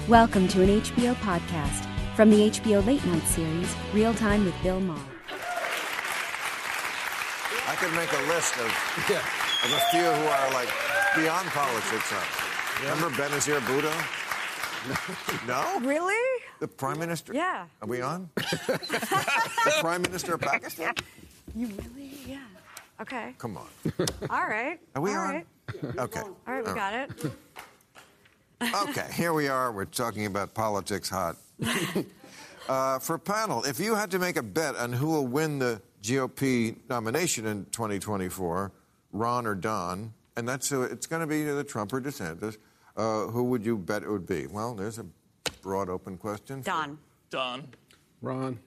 Welcome to an HBO podcast from the HBO Late Night series, Real Time with Bill Maher. I could make a list of a few who are like beyond politics. Remember Benazir Bhutto? No? Really? The Prime Minister? Yeah. Are we on? The Prime Minister of Pakistan? You really? Yeah. Okay. Come on. All right. Are we All on? right. Okay. All right, we got it. Okay, here we are. We're talking about politics hot. For a panel, if you had to make a bet on who will win the GOP nomination in 2024, Ron or Don, and that's who, it's going to be either Trump or DeSantis, who would you bet it would be? Well, there's a broad open question. Don. Ron.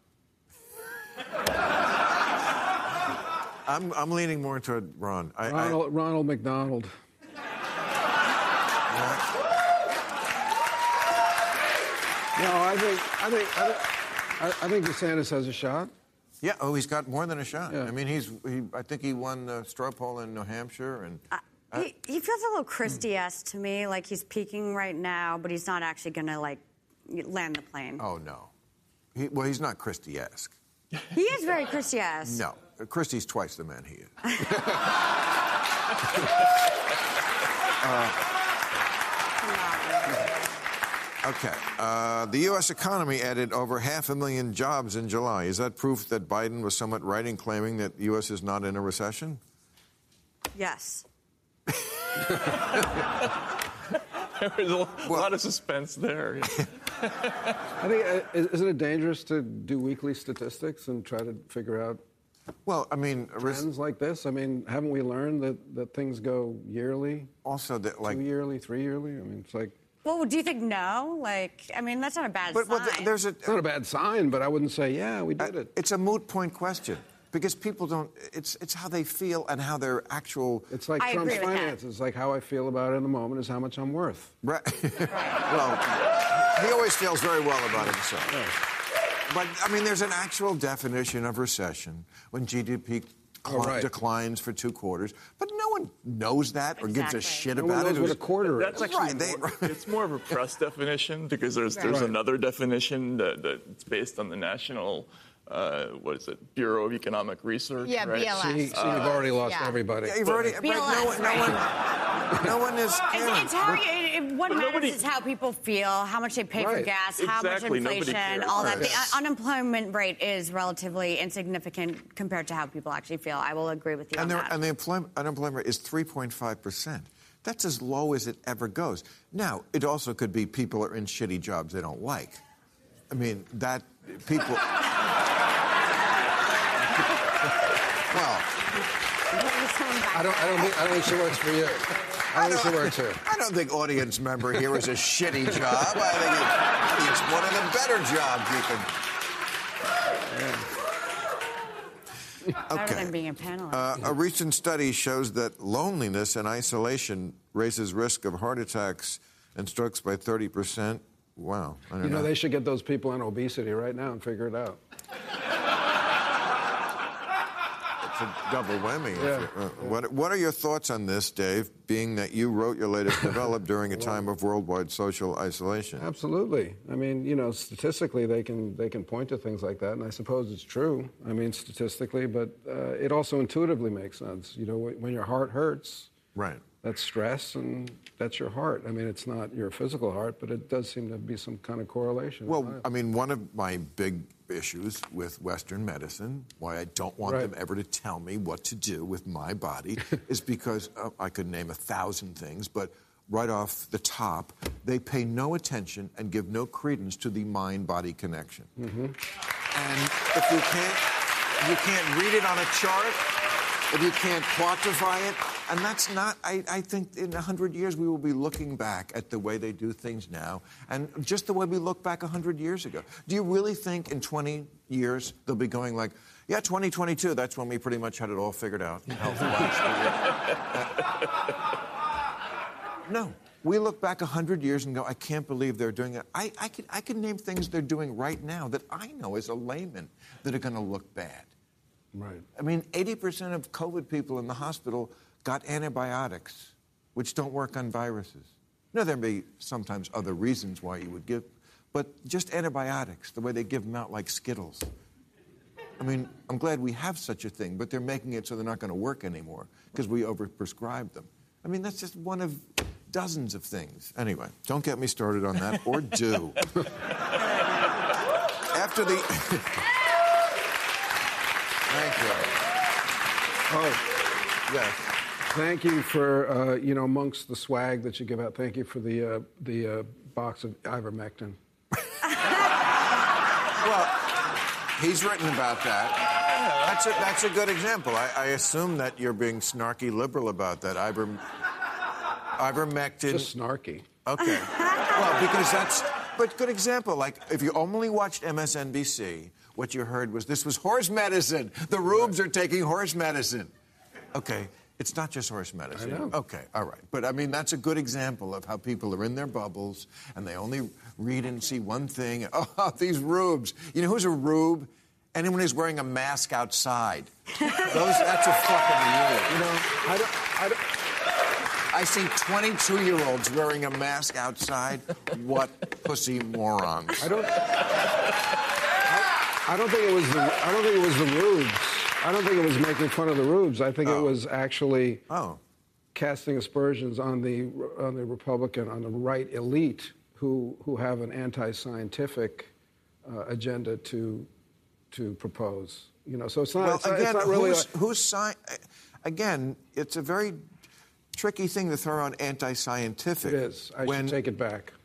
I'm leaning more toward Ron. Ronald McDonald. No, I think DeSantis has a shot. Yeah. Oh, he's got more than a shot. Yeah. I mean, I think he won the straw poll in New Hampshire, and He feels a little Christie-esque to me, like he's peaking right now, but he's not actually going to land the plane. oh no, he's not Christie-esque. He is very Christie-esque. No, Christie's twice the man he is. Okay. The U.S. economy added over 500,000 jobs in July. Is that proof that Biden was somewhat right in claiming that the U.S. is not in a recession? Yes. There's a lot of suspense there. I think, isn't it dangerous to do weekly statistics and try to figure out Well, I mean, trends like this? I mean, haven't we learned that things go yearly? also that 2 yearly, 3 yearly? I mean, it's like... Well, do you think no? That's not a bad sign. there's It's not a bad sign, but I wouldn't say, yeah, we did it. It's a moot point question because people don't. It's how they feel and how their actual. It's like I Trump's agree with that. finances. It's like how I feel about it in the moment is how much I'm worth. Right. Well, he always feels very well about himself. Yeah. But I mean, there's an actual definition of recession when GDP declines for 2 quarters, but no one knows that or gives a shit No one about knows it. what a quarter is. That's actually it's more of a press definition because there's another definition that's based on the National Bureau of Economic Research. Yeah, right? BLS. See, you've already lost everybody. Yeah, you've already. BLS, No one is. It's how what matters is how people feel, how much they pay for gas, how much Exactly, nobody inflation, cares. all that. Yes. The unemployment rate is relatively insignificant compared to how people actually feel. I will agree with you on that. And the unemployment rate is 3.5%. That's as low as it ever goes. Now, it also could be people are in shitty jobs they don't like. I mean, that people. Well, I don't think she works for you. I don't think she works here. I don't think audience member here is a shitty job. I think it's one of the better jobs you can. Better than being a panelist. A recent study shows that loneliness and isolation raises risk of heart attacks and strokes by 30%. Wow. I don't know. They should get those people on obesity right now and figure it out. It's a double whammy. Yeah. What are your thoughts on this, Dave, being that you wrote your latest develop during a time of worldwide social isolation? Absolutely. I mean, statistically, they can point to things like that, and I suppose it's true. I mean, statistically, but it also intuitively makes sense. When your heart hurts, Right. that's stress, and that's your heart. I mean, it's not your physical heart, but it does seem to be some kind of correlation. Well, I mean, one of my big issues with Western medicine, why I don't want them ever to tell me what to do with my body, is because I could name 1,000 things, but right off the top, they pay no attention and give no credence to the mind-body connection. Mm-hmm. And if you can't read it on a chart, if you can't quantify it, and that's not, I think in 100 years we will be looking back at the way they do things now and just the way we look back 100 years ago. Do you really think in 20 years they'll be going like, yeah, 2022, that's when we pretty much had it all figured out health-wise? No. We look back 100 years and go, I can't believe they're doing it. I can name things they're doing right now that I know as a layman that are going to look bad. Right. I mean, 80% of COVID people in the hospital got antibiotics, which don't work on viruses. Now, there may be sometimes other reasons why you would give, but just antibiotics, the way they give them out like Skittles. I mean, I'm glad we have such a thing, but they're making it so they're not going to work anymore because we overprescribe them. I mean, that's just one of dozens of things. Anyway, don't get me started on that, or do. After the... Thank you. Oh, Yes. thank you for, amongst the swag that you give out, thank you for the box of ivermectin. Well, he's written about that. That's a good example. I assume that you're being snarky liberal about that. Ivermectin. Just snarky. Okay. Well, because but good example. Like, if you only watched MSNBC, what you heard was this was horse medicine. The rubes are taking horse medicine. Okay. It's not just horse medicine. I know. Okay, all right. But, I mean, that's a good example of how people are in their bubbles, and they only read and see one thing. Oh, these rubes. You know who's a rube? Anyone who's wearing a mask outside. That's a fucking rube. You know, I see 22-year-olds wearing a mask outside. What pussy morons. I don't think it was the rubes. I don't think it was making fun of the rubes. I think it was actually casting aspersions on the Republican, on the right elite who have an anti-scientific agenda to propose. You know, so it's not. Well, again, it's not really. Again, it's a very tricky thing to throw around anti-scientific. It is. I should take it back.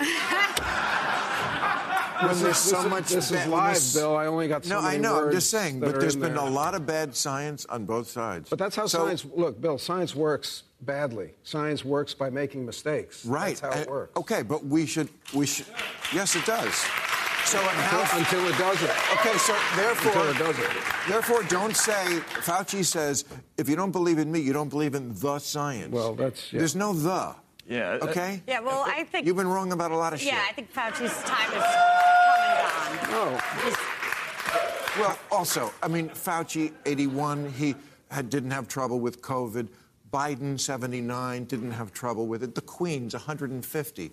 When there's so much... This is live, Bill. I only got so many words. No, I know. I'm just saying. But there's been a lot of bad science on both sides. But that's how science... Look, Bill, science works badly. Science works by making mistakes. Right. That's how it works. Okay, but we should... Yes, it does. So until it doesn't. Okay, so therefore... Until it doesn't. Therefore, don't say... Fauci says, if you don't believe in me, you don't believe in the science. Well, that's... Yeah. There's no the. Yeah. Okay? Yeah, well, I think... You've been wrong about a lot of shit. Yeah, I think Fauci's time is come and gone. No. Well, also, I mean, Fauci, 81, he didn't have trouble with COVID. Biden, 79, didn't have trouble with it. The Queen's 150.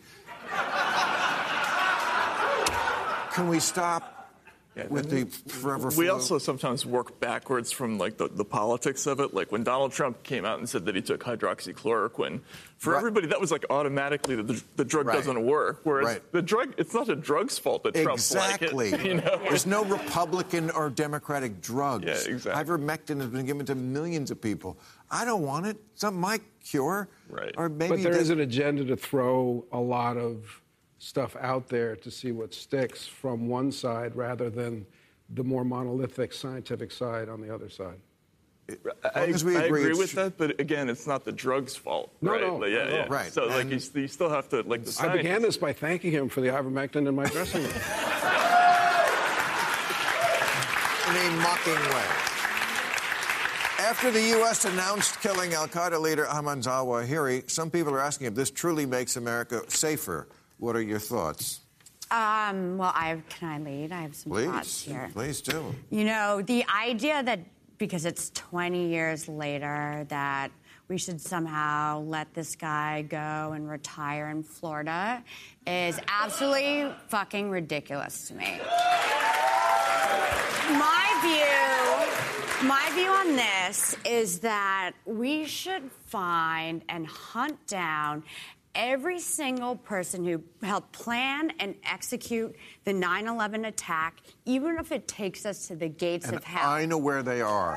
Can we stop with the forever flu? We also sometimes work backwards from, like, the politics of it. Like, when Donald Trump came out and said that he took hydroxychloroquine, for everybody, that was, like, automatically the drug doesn't work. Whereas the drug, it's not a drug's fault that Trump's like it. You know? There's no Republican or Democratic drugs. Yeah, exactly. Ivermectin has been given to millions of people. I don't want it. It's not my cure. Right. Or maybe But there is an agenda to throw a lot of stuff out there to see what sticks from one side rather than the more monolithic scientific side on the other side. I agree with that, but again, it's not the drug's fault. No, right? no. Like, yeah. Right. So, like, you still have to, like, the science... I began this by thanking him for the ivermectin in my dressing room. In a mocking way. After the U.S. announced killing al-Qaeda leader Ahmad Zawahiri, some people are asking if this truly makes America safer. What are your thoughts? Well, can I lead? I have some thoughts here. Please do. You know, the idea that because it's 20 years later that we should somehow let this guy go and retire in Florida is absolutely fucking ridiculous to me. My view on this is that we should find and hunt down every single person who helped plan and execute the 9/11 attack, even if it takes us to the gates of hell. I know where they are.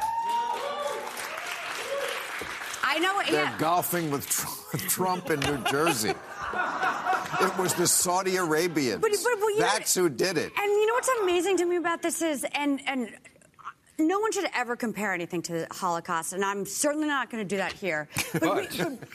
I know. They're golfing with Trump in New Jersey. It was the Saudi Arabians. But that's who did it. And you know what's amazing to me about this is, and no one should ever compare anything to the Holocaust, and I'm certainly not going to do that here. But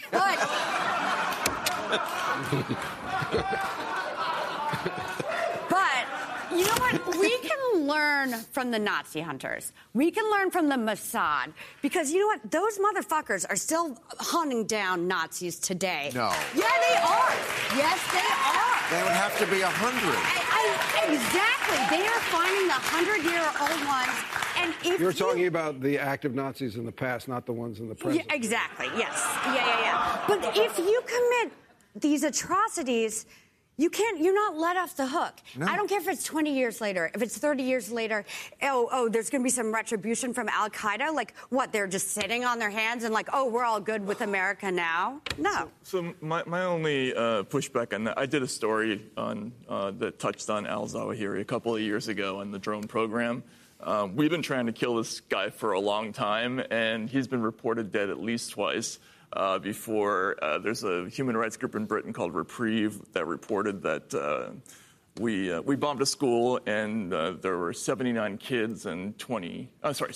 you know what? We can learn from the Nazi hunters. We can learn from the Mossad. Because you know what? Those motherfuckers are still hunting down Nazis today. No. Yeah, they are. Yes, they are. They would have to be 100. Exactly. They are finding the 100-year-old ones. And if You're talking about the active Nazis in the past, not the ones in the present. Yeah, exactly. Yes. Yeah. But if you commit these atrocities, you're not let off the hook. No. I don't care if it's 20 years later, if it's 30 years later, there's going to be some retribution from Al-Qaeda. Like, what, they're just sitting on their hands and like, we're all good with America now? No. So my only pushback on that, I did a story on that touched on al-Zawahiri a couple of years ago on the drone program. We've been trying to kill this guy for a long time, and he's been reported dead at least twice. Before there's a human rights group in Britain called Reprieve that reported that we bombed a school and there were 76 kids and 29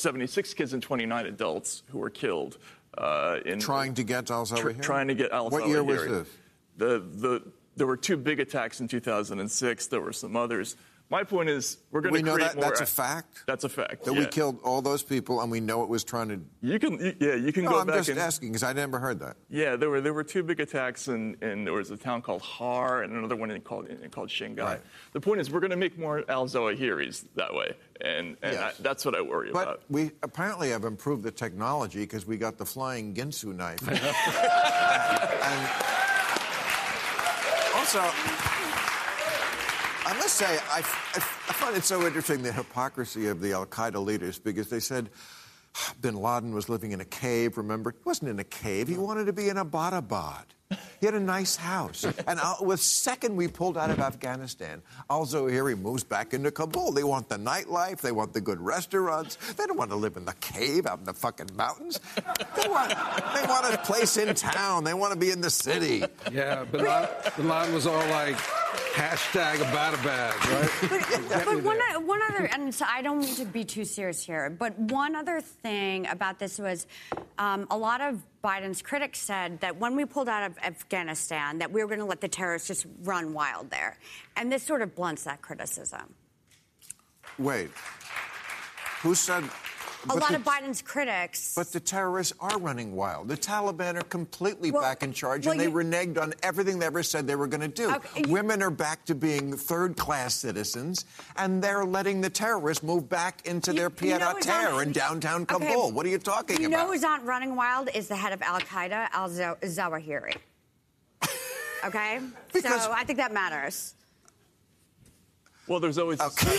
adults who were killed. Trying to get al-Zawahiri? Trying to get al-Zawahiri. What year was this? There were 2 big attacks in 2006. There were some others. My point is, we're going to create more... We know that's a fact? That's a fact, That we killed all those people and we know it was trying to... You can go back and... I'm just asking because I never heard that. Yeah, there were 2 big attacks and there was a town called Har and another one called Shanghai. Right. The point is, we're going to make more al-Zawahiris that way, and yes. That's what I worry about. But we apparently have improved the technology because we got the flying Ginsu knife. And also... I must say, I find it so interesting, the hypocrisy of the al-Qaeda leaders, because they said bin Laden was living in a cave, remember? He wasn't in a cave. He wanted to be in Abbottabad. He had a nice house. And the second we pulled out of Afghanistan, al-Zawahiri moves back into Kabul. They want the nightlife. They want the good restaurants. They don't want to live in the cave out in the fucking mountains. They want a place in town. They want to be in the city. Yeah, bin Laden was all like... #Abbottabad, right? But one other, and so I don't mean to be too serious here, but one other thing about this was a lot of Biden's critics said that when we pulled out of Afghanistan, that we were going to let the terrorists just run wild there. And this sort of blunts that criticism. Wait. Who said... A lot of Biden's critics. But the terrorists are running wild. The Taliban are completely back in charge, and they reneged on everything they ever said they were going to do. Okay, women are back to being third-class citizens, and they're letting the terrorists move back into their pied-à-terre in downtown Kabul. Okay, what are you talking about? You know who's not running wild is the head of Al-Qaeda, al-Zawahiri. Okay? So I think that matters. Well, there's always...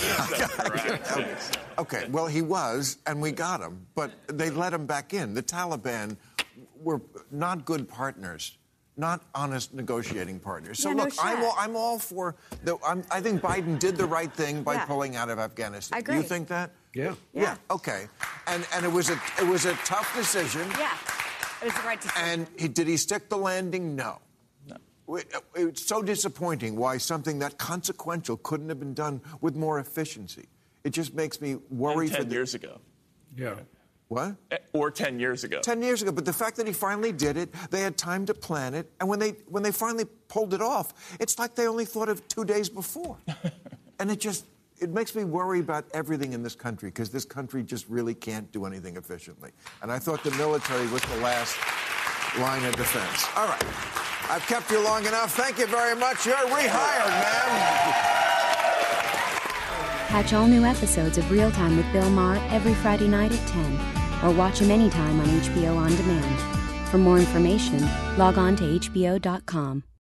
Okay, well, he was, and we got him, but they let him back in. The Taliban were not good partners, not honest negotiating partners. So, look, I'm all for... I think Biden did the right thing by pulling out of Afghanistan. I agree. Do you think that? Yeah. Yeah, okay. And it was a tough decision. Yeah, it was the right decision. And did he stick the landing? No. It's so disappointing why something that consequential couldn't have been done with more efficiency. It just makes me worry. 10 years ago. Yeah. What? Or 10 years ago. 10 years ago. But the fact that he finally did it, they had time to plan it, and when they finally pulled it off, it's like they only thought of 2 days before. And it makes me worry about everything in this country, because this country just really can't do anything efficiently. And I thought the military was the last line of defense. All right. I've kept you long enough. Thank you very much. You're rehired, ma'am. Catch all new episodes of Real Time with Bill Maher every Friday night at 10, or watch him anytime on HBO On Demand. For more information, log on to HBO.com.